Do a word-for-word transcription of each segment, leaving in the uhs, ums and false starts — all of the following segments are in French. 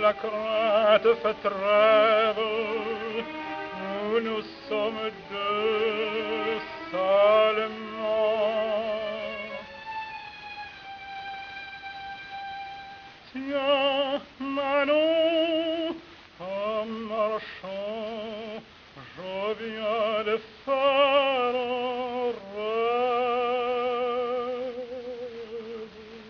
la crainte fait trêve, où nous sommes deux seulement. Tiens, Manon, en marchant, je viens de faire un rêve.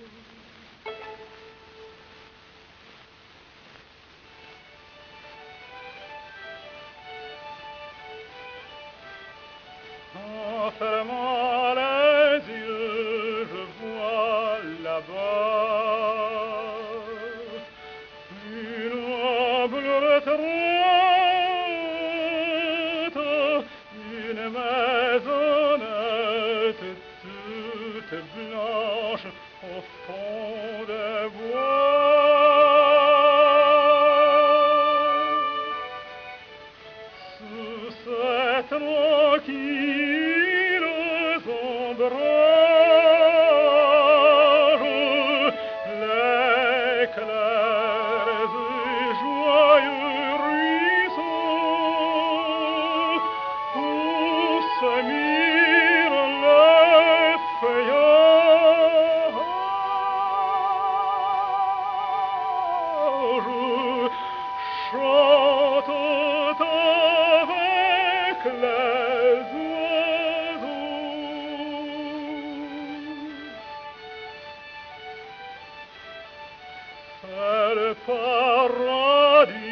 En fermant les yeux, je vois là-bas une noble retraite, une maisonnette toute blanche au fond des bois. Sous cette tranquille ombrage, les clairs et joyeux ruisseaux où se mirent les feuillages chantent avec les oiseaux. C'est le paradis.